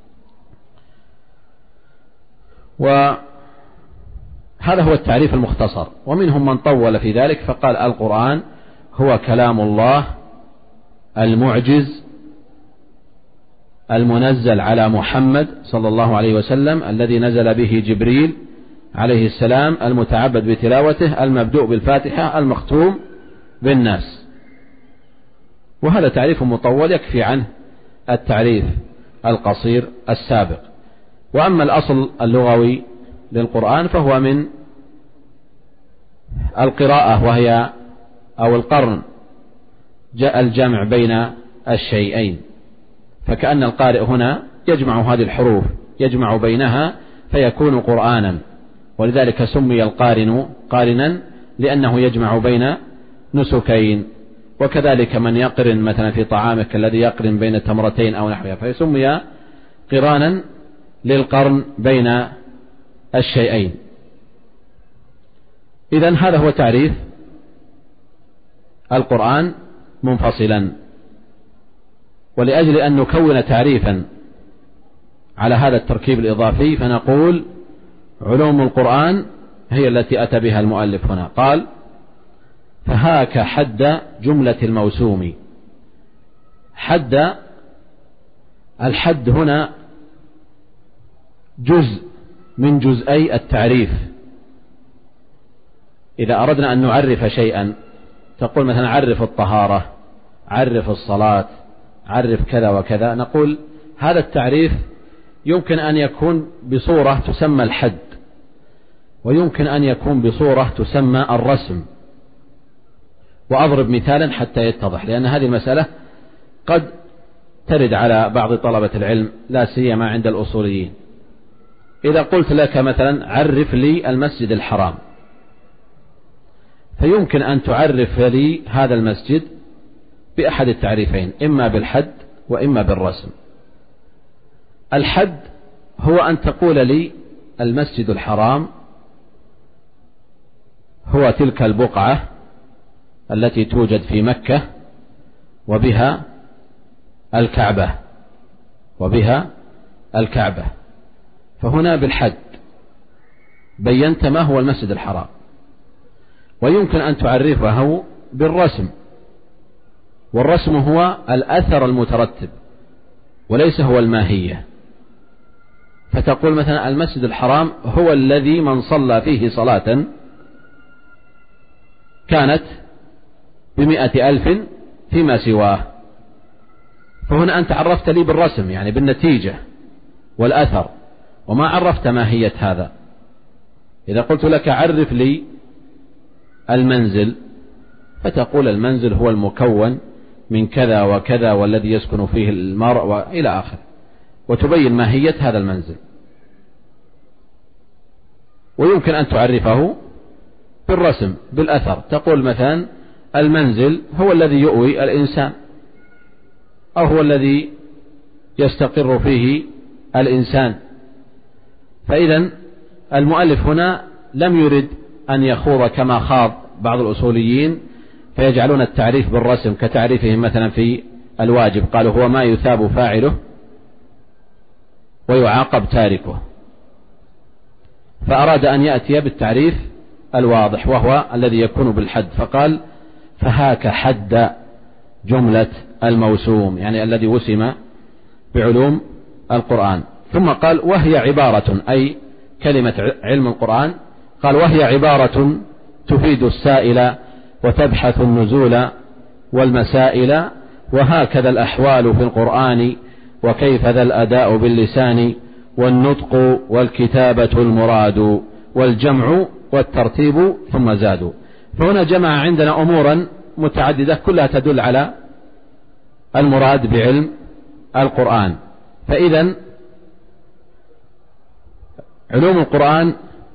وهذا هو التعريف المختصر، ومنهم من طول في ذلك فقال القرآن هو كلام الله المعجز المنزل على محمد صلى الله عليه وسلم الذي نزل به جبريل عليه السلام المتعبد بتلاوته المبدوء بالفاتحة المختوم بالناس. وهذا تعريف مطول يكفي عنه التعريف القصير السابق. وأما الأصل اللغوي للقرآن فهو من القراءة، وهي أو القرن جاء الجمع بين الشيئين، فكأن القارئ هنا يجمع هذه الحروف يجمع بينها فيكون قرآنا، ولذلك سمي القارن قارنا لأنه يجمع بين نسكين. وكذلك من يقرن مثلا في طعامك الذي يقرن بين تمرتين أو نحوها فيسمي قرانا للقرن بين الشيئين. إذن هذا هو تعريف القرآن منفصلا. ولأجل أن نكون تعريفا على هذا التركيب الإضافي فنقول علوم القرآن هي التي أتى بها المؤلف هنا. قال فهاك حد جملة الموسوم. الحد هنا جزء من جزئي التعريف. إذا أردنا أن نعرف شيئا تقول مثلا عرف الطهارة، عرف الصلاة، عرف كذا وكذا، نقول هذا التعريف يمكن أن يكون بصورة تسمى الحد، ويمكن أن يكون بصورة تسمى الرسم. وأضرب مثالا حتى يتضح، لأن هذه المسألة قد ترد على بعض طلبة العلم لا سيما عند الأصوليين. إذا قلت لك مثلا عرف لي المسجد الحرام، فيمكن أن تعرف لي هذا المسجد بأحد التعريفين، إما بالحد وإما بالرسم. الحد هو أن تقول لي المسجد الحرام هو تلك البقعة التي توجد في مكة وبها الكعبة، فهنا بالحد بينت ما هو المسجد الحرام. ويمكن أن تعرفه بالرسم، والرسم هو الأثر المترتب وليس هو الماهية. فتقول مثلا المسجد الحرام هو الذي من صلى فيه صلاة كانت ب100,000 فيما سواه. فهنا أنت عرفت لي بالرسم يعني بالنتيجة والأثر، وما عرفت ماهية هذا. إذا قلت لك عرف لي المنزل، فتقول المنزل هو المكون من كذا وكذا والذي يسكن فيه المرء وإلى آخر، وتبين ماهية هذا المنزل. ويمكن أن تعرفه بالرسم بالأثر، تقول مثلا المنزل هو الذي يؤوي الإنسان، أو هو الذي يستقر فيه الإنسان. فإذا المؤلف هنا لم يرد أن يخوض كما خاض بعض الأصوليين فيجعلون التعريف بالرسم كتعريفهم مثلا في الواجب، قالوا هو ما يثاب فاعله ويعاقب تاركه. فأراد أن يأتي بالتعريف الواضح وهو الذي يكون بالحد، فقال فهاك حد جملة الموسوم، يعني الذي وسم بعلوم القرآن. ثم قال وهي عبارة، أي كلمة علم القرآن، قال وهي عبارة تفيد السائل وتبحث النزول والمسائل، وهكذا الأحوال في القرآن، وكيف ذا الأداء باللسان، والنطق والكتابة المراد، والجمع والترتيب ثم زادوا. فهنا جمع عندنا أمورا متعددة كلها تدل على المراد بعلم القرآن. فإذا علوم القرآن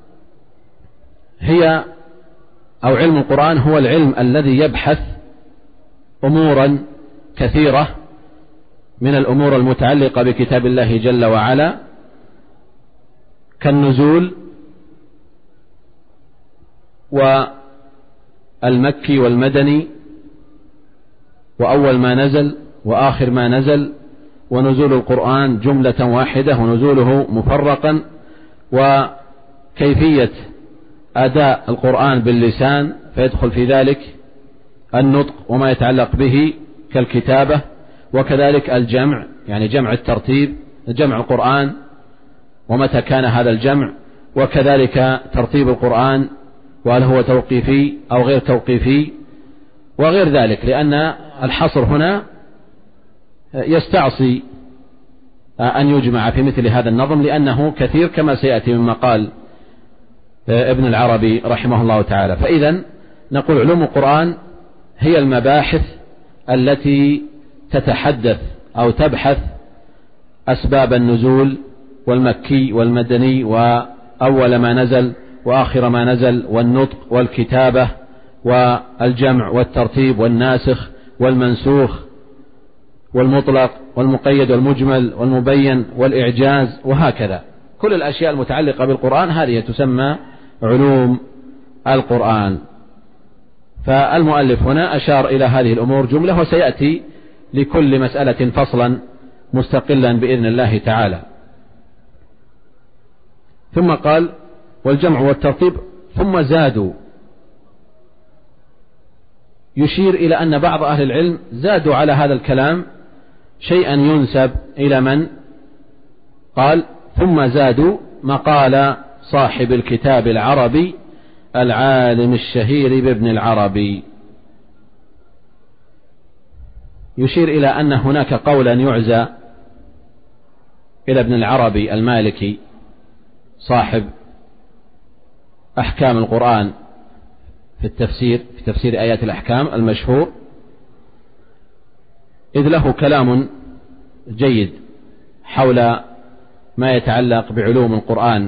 هي أو علم القرآن هو العلم الذي يبحث أمورا كثيرة من الأمور المتعلقة بكتاب الله جل وعلا، كالنزول والمكي والمدني، وأول ما نزل وآخر ما نزل، ونزول القرآن جملة واحدة ونزوله مفرقا، وكيفية أداء القرآن باللسان فيدخل في ذلك النطق وما يتعلق به كالكتابة، وكذلك الجمع يعني جمع الترتيب، جمع القرآن ومتى كان هذا الجمع، وكذلك ترتيب القرآن وهل هو توقيفي أو غير توقيفي وغير ذلك، لأن الحصر هنا يستعصي أن يجمع في مثل هذا النظم لأنه كثير كما سيأتي مما قال ابن العربي رحمه الله تعالى. فإذا نقول علوم القرآن هي المباحث التي تتحدث أو تبحث أسباب النزول والمكي والمدني وأول ما نزل وآخر ما نزل، والنطق والكتابة والجمع والترتيب والناسخ والمنسوخ والمطلق والمقيد والمجمل والمبين والإعجاز، وهكذا كل الأشياء المتعلقة بالقرآن هذه تسمى علوم القرآن. فالمؤلف هنا أشار إلى هذه الأمور جملة، وسيأتي لكل مسألة فصلا مستقلا بإذن الله تعالى. ثم قال والجمع والترتيب ثم زادوا، يشير إلى أن بعض أهل العلم زادوا على هذا الكلام شيئا ينسب إلى من؟ قال ثم زادوا مقال صاحب الكتاب العربي العالم الشهير بابن العربي، يشير إلى أن هناك قولا يعزى إلى ابن العربي المالكي صاحب أحكام القرآن في تفسير آيات الأحكام المشهور، إذ له كلام جيد حول ما يتعلق بعلوم القرآن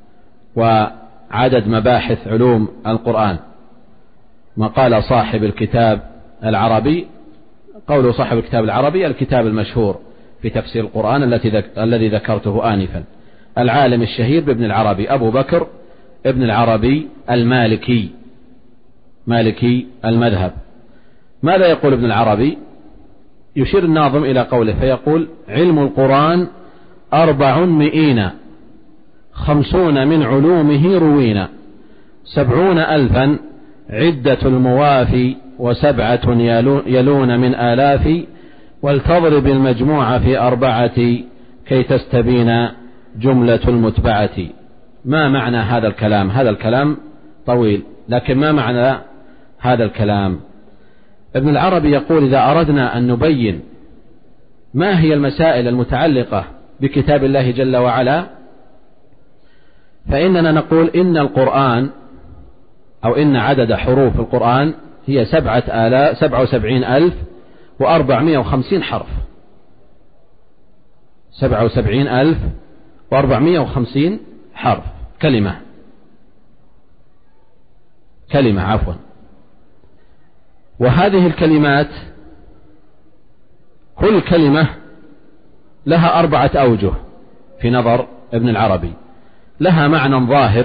وعدد مباحث علوم القرآن. ما قال صاحب الكتاب العربي، قول صاحب الكتاب العربي الكتاب المشهور في تفسير القرآن الذي ذكرته آنفا، العالم الشهير بابن العربي أبو بكر ابن العربي المالكي مالكي المذهب. ماذا يقول ابن العربي؟ يشير الناظم إلى قوله فيقول علم القرآن 400 50 من علومه روينا 70,000 عدة الموافي و7 يلون من آلاف ولتضرب المجموعة في 4 كي تستبين جملة المتبعة. ما معنى هذا الكلام؟ هذا الكلام طويل، لكن ما معنى هذا الكلام؟ ابن العربي يقول إذا أردنا أن نبين ما هي المسائل المتعلقة بكتاب الله جل وعلا فإننا نقول إن القرآن أو إن عدد حروف القرآن هي 77,450 حرف، 77,450 حرف، كلمة عفوا. وهذه الكلمات كل كلمة لها 4 أوجه في نظر ابن العربي، لها معنى ظاهر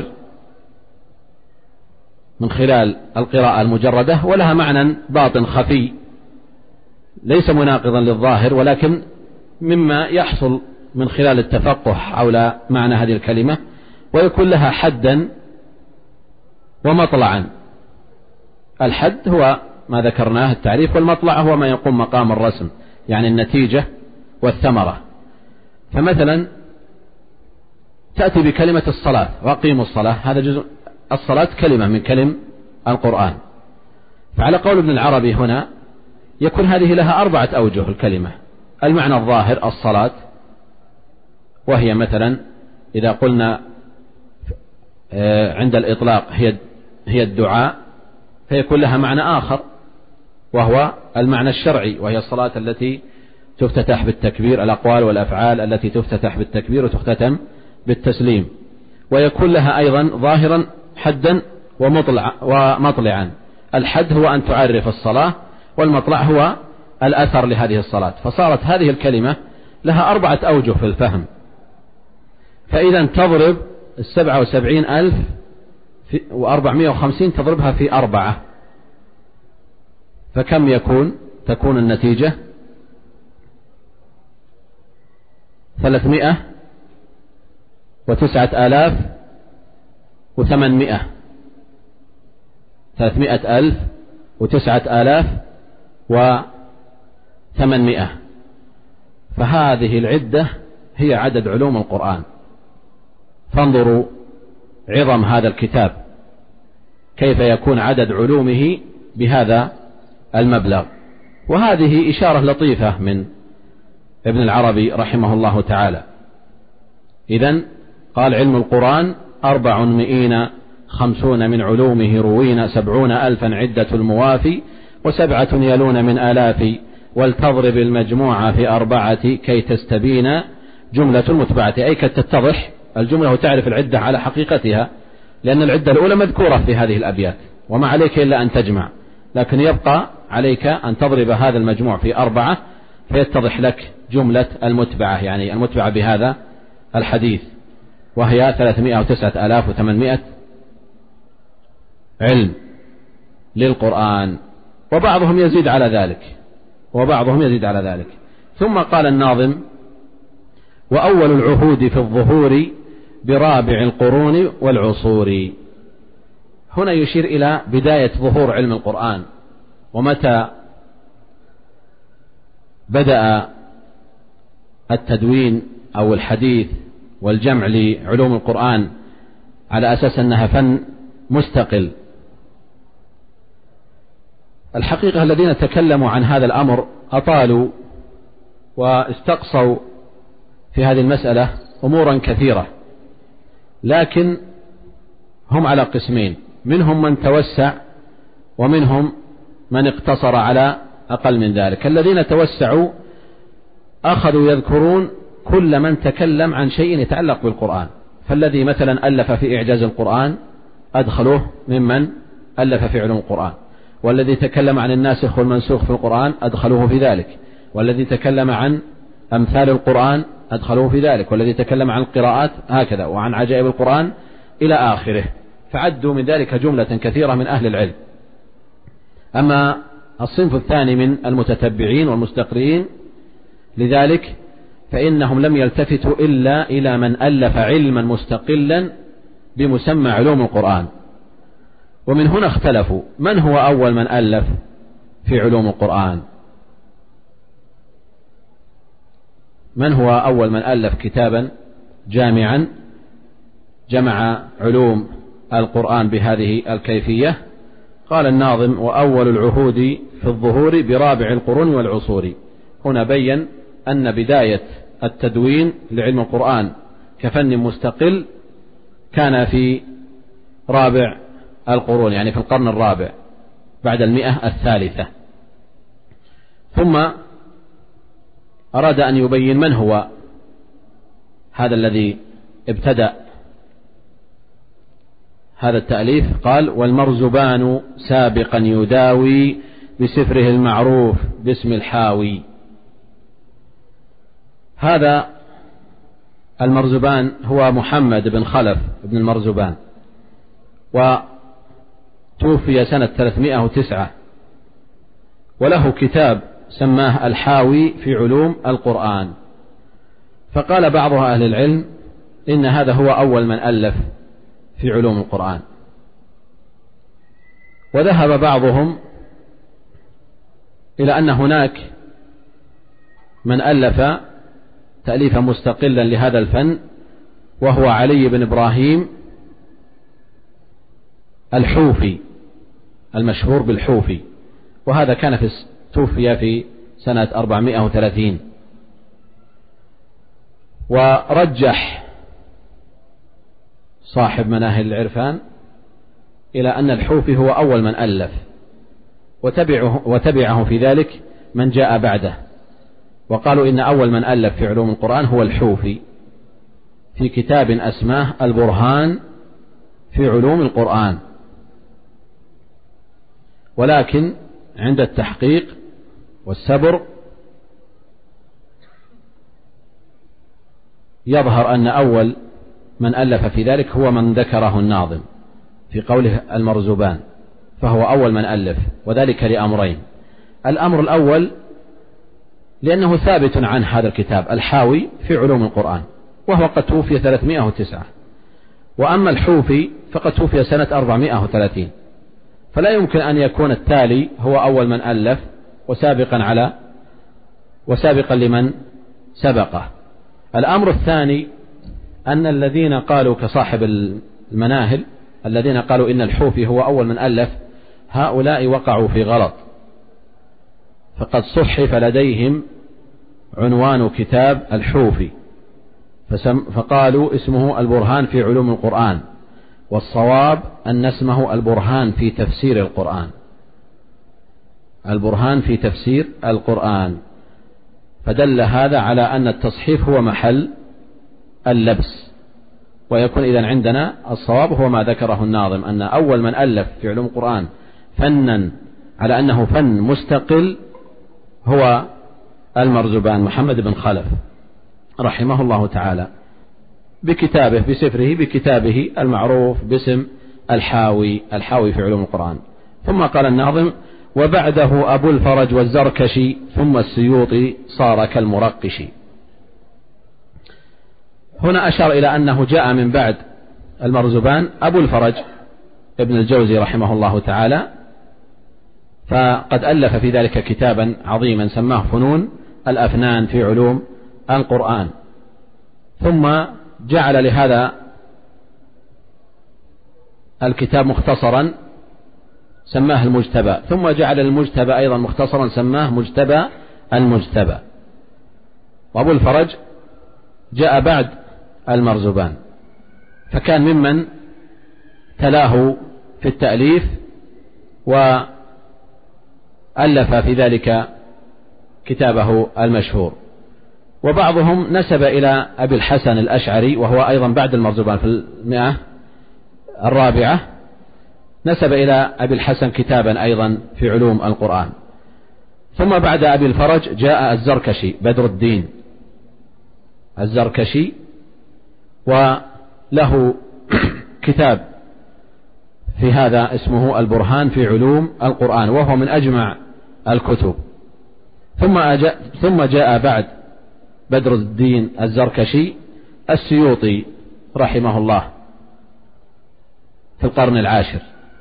من خلال القراءة المجردة، ولها معنى باطن خفي ليس مناقضا للظاهر ولكن مما يحصل من خلال التفقه حول معنى هذه الكلمة، ويكون لها حدا ومطلعا. الحد هو ما ذكرناه التعريف، والمطلع هو ما يقوم مقام الرسم يعني النتيجة والثمرة. فمثلا تأتي بكلمة الصلاة وأقيموا الصلاة، هذا جزء الصلاة كلمة من كلم القرآن. فعلى قول ابن العربي هنا يكون هذه لها 4 أوجه الكلمة. المعنى الظاهر الصلاة، وهي مثلا إذا قلنا عند الإطلاق هي الدعاء، فيكون لها معنى آخر وهو المعنى الشرعي، وهي الصلاة التي تفتتح بالتكبير، الأقوال والأفعال التي تفتتح بالتكبير وتختتم بالتسليم. ويكون لها أيضا ظاهرا حدا ومطلعا. الحد هو أن تعرف الصلاة، والمطلع هو الأثر لهذه الصلاة. فصارت هذه الكلمة لها 4 أوجه في الفهم. فإذا تضرب 77,000 و450 تضربها في 4 فكم تكون النتيجة 309,800 309,800 فهذه العدة هي عدد علوم القرآن. فانظروا عظم هذا الكتاب كيف يكون عدد علومه بهذا المبلغ. وهذه إشارة لطيفة من ابن العربي رحمه الله تعالى. إذن قال علم القرآن 450 من علومه روين 70,000 عدة الموافي و7 يلون من آلاف ولتضرب المجموعة في 4 كي تستبين جملة المتبعة أي كي تتضح الجملة وتعرف العدة على حقيقتها لأن العدة الأولى مذكورة في هذه الأبيات وما عليك إلا أن تجمع لكن يبقى عليك أن تضرب هذا المجموع في 4 فيتضح لك جملة المتبعة يعني المتبعة بهذا الحديث وهي 309,800 علم للقرآن وبعضهم يزيد على ذلك ثم قال الناظم وأول العهود في الظهور برابع القرون والعصور. هنا يشير إلى بداية ظهور علم القرآن ومتى بدأ التدوين أو الحديث والجمع لعلوم القرآن على أساس أنها فن مستقل. الحقيقة الذين تكلموا عن هذا الأمر أطالوا واستقصوا في هذه المسألة أمورا كثيرة لكن هم على قسمين منهم من توسع ومنهم من اقتصر على أقل من ذلك. الذين توسعوا أخذوا يذكرون كل من تكلم عن شيء يتعلق بالقرآن فالذي مثلا ألف في إعجاز القرآن أدخلوه ممن ألف في علوم القرآن والذي تكلم عن الناسخ والمنسوخ في القرآن أدخلوه في ذلك والذي تكلم عن أمثال القرآن أدخلوه في ذلك والذي تكلم عن القراءات هكذا وعن عجائب القرآن إلى آخره فعدوا من ذلك جملة كثيرة من أهل العلم. أما الصنف الثاني من المتتبعين والمستقرئين لذلك فإنهم لم يلتفتوا إلا إلى من ألف علما مستقلا بمسمى علوم القرآن ومن هنا اختلفوا من هو أول من ألف في علوم القرآن من هو أول من ألف كتابا جامعا جمع علوم القرآن بهذه الكيفية. قال الناظم وأول العهود في الظهور برابع القرون والعصور. هنا بين أن بداية التدوين لعلم القرآن كفن مستقل كان في رابع القرون يعني في القرن الرابع بعد 100 الثالثة. ثم أراد أن يبين من هو هذا الذي ابتدأ هذا التأليف. قال والمرزبان سابقا يداوي بسفره المعروف باسم الحاوي. هذا المرزبان هو محمد بن خلف بن المرزبان وتوفي سنة 309 وله كتاب سماه الحاوي في علوم القرآن. فقال بعض أهل العلم إن هذا هو أول من ألف في علوم القرآن وذهب بعضهم إلى أن هناك من ألف تأليفا مستقلا لهذا الفن وهو علي بن إبراهيم الحوفي المشهور بالحوفي وهذا كان توفي في سنة 430. ورجح صاحب مناهل العرفان إلى أن الحوفي هو أول من ألف وتبعه في ذلك من جاء بعده وقالوا إن أول من ألف في علوم القرآن هو الحوفي في كتاب أسماه البرهان في علوم القرآن. ولكن عند التحقيق والسبر يظهر أن أول من ألف في ذلك هو من ذكره الناظم في قوله المرزبان، فهو أول من ألف، وذلك لأمرين. الأمر الأول لأنه ثابت عن هذا الكتاب الحاوي في علوم القرآن، وهو قد توفي 309، وأما الحوفي فقد توفي سنة 430، فلا يمكن أن يكون التالي هو أول من ألف وسابقا لمن سبقه. الأمر الثاني أن الذين قالوا كصاحب المناهل الذين قالوا إن الحوفي هو أول من ألف، هؤلاء وقعوا في غلط، فقد صحف لديهم عنوان كتاب الحوفي فقالوا اسمه البرهان في علوم القرآن، والصواب أن اسمه البرهان في تفسير القرآن، البرهان في تفسير القرآن. فدل هذا على أن التصحيف هو محل اللبس، ويكون إذن عندنا الصواب هو ما ذكره الناظم، أن أول من ألف في علوم القرآن فنا على أنه فن مستقل هو المرزبان محمد بن خلف رحمه الله تعالى بسفره بكتابه المعروف باسم الحاوي في علوم القرآن. ثم قال الناظم: وبعده أبو الفرج والزركشي ثم السيوطي صار كالمرقش. هنا أشار إلى أنه جاء من بعد المرزبان أبو الفرج ابن الجوزي رحمه الله تعالى، فقد ألف في ذلك كتابا عظيما سماه فنون الأفنان في علوم القرآن، ثم جعل لهذا الكتاب مختصرا سماه المجتبى، ثم جعل المجتبى أيضا مختصرا سماه مجتبى المجتبى. وأبو الفرج جاء بعد المرزبان، فكان ممن تلاه في التأليف، وألف في ذلك كتابه المشهور. وبعضهم نسب إلى أبي الحسن الأشعري، وهو أيضا بعد المرزبان في 104، نسب إلى أبي الحسن كتابا أيضا في علوم القرآن. ثم بعد أبي الفرج جاء الزركشي بدر الدين الزركشي، وله كتاب في هذا اسمه البرهان في علوم القرآن، وهو من أجمع الكتب. ثم جاء بعد بدر الدين الزركشي السيوطي رحمه الله في القرن العاشر،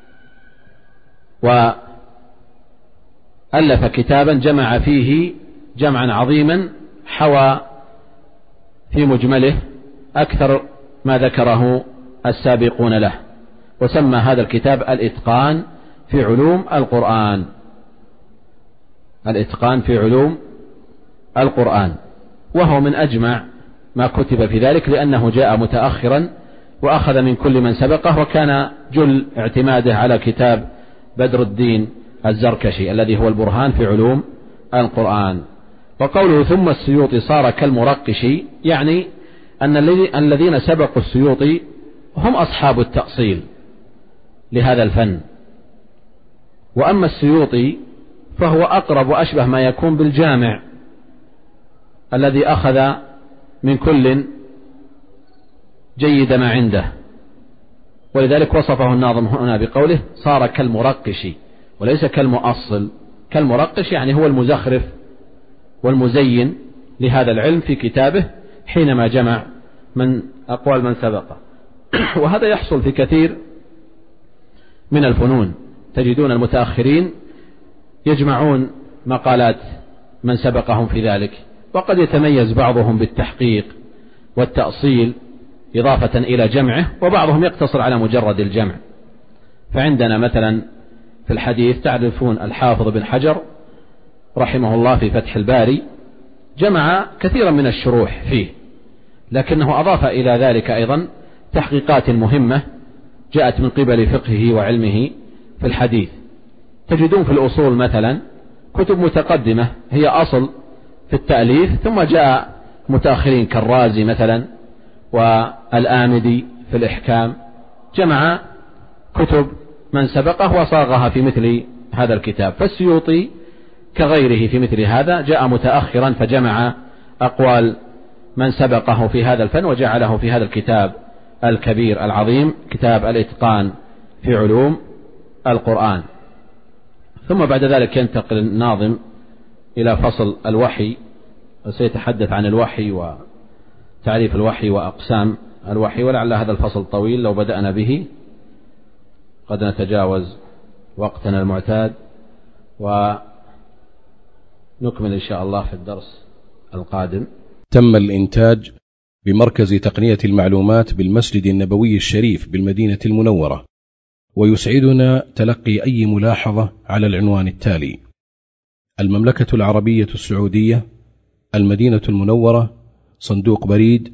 وألف كتابا جمع فيه جمعا عظيما حوى في مجمله أكثر ما ذكره السابقون له، وسمى هذا الكتاب الإتقان في علوم القرآن، الإتقان في علوم القرآن، وهو من أجمع ما كتب في ذلك، لأنه جاء متأخرا وأخذ من كل من سبقه، وكان جل اعتماده على كتاب بدر الدين الزركشي الذي هو البرهان في علوم القرآن. وقوله ثم السيوطي صار كالمرقش، يعني أن الذين سبقوا السيوطي هم أصحاب التأصيل لهذا الفن، وأما السيوطي فهو أقرب وأشبه ما يكون بالجامع الذي أخذ من كل جيد ما عنده، ولذلك وصفه الناظم هنا بقوله صار كالمرقش وليس كالمؤصل. كالمرقش يعني هو المزخرف والمزين لهذا العلم في كتابه حينما جمع من أقوال من سبقه. وهذا يحصل في كثير من الفنون، تجدون المتأخرين يجمعون مقالات من سبقهم في ذلك، وقد يتميز بعضهم بالتحقيق والتأصيل إضافة إلى جمعه، وبعضهم يقتصر على مجرد الجمع. فعندنا مثلا في الحديث تعرفون الحافظ بن حجر رحمه الله في فتح الباري جمع كثيرا من الشروح فيه، لكنه أضاف إلى ذلك أيضا تحقيقات مهمة جاءت من قبل فقهه وعلمه في الحديث. تجدون في الأصول مثلا كتب متقدمة هي أصل في التأليف، ثم جاء متأخرين كالرازي مثلا والآمدي في الإحكام جمع كتب من سبقه وصاغها في مثل هذا الكتاب. فالسيوطي كغيره في مثل هذا جاء متأخرا فجمع أقوال من سبقه في هذا الفن وجعله في هذا الكتاب الكبير العظيم، كتاب الإتقان في علوم القرآن. ثم بعد ذلك ينتقل الناظم إلى فصل الوحي، وسيتحدث عن الوحي وتعريف الوحي وأقسام الوحي، ولعل هذا الفصل طويل، لو بدأنا به قد نتجاوز وقتنا المعتاد، ونكمل إن شاء الله في الدرس القادم. تم الإنتاج بمركز تقنية المعلومات بالمسجد النبوي الشريف بالمدينة المنورة، ويسعدنا تلقي أي ملاحظة على العنوان التالي: المملكة العربية السعودية، المدينة المنورة، صندوق بريد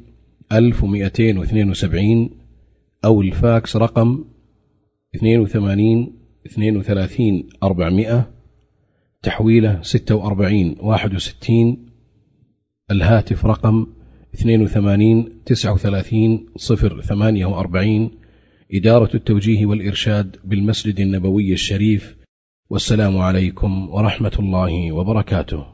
1272، أو الفاكس رقم 82 32 400، تحويله 46 61، الهاتف رقم 82 39 048، إدارة التوجيه والإرشاد بالمسجد النبوي الشريف. والسلام عليكم ورحمة الله وبركاته.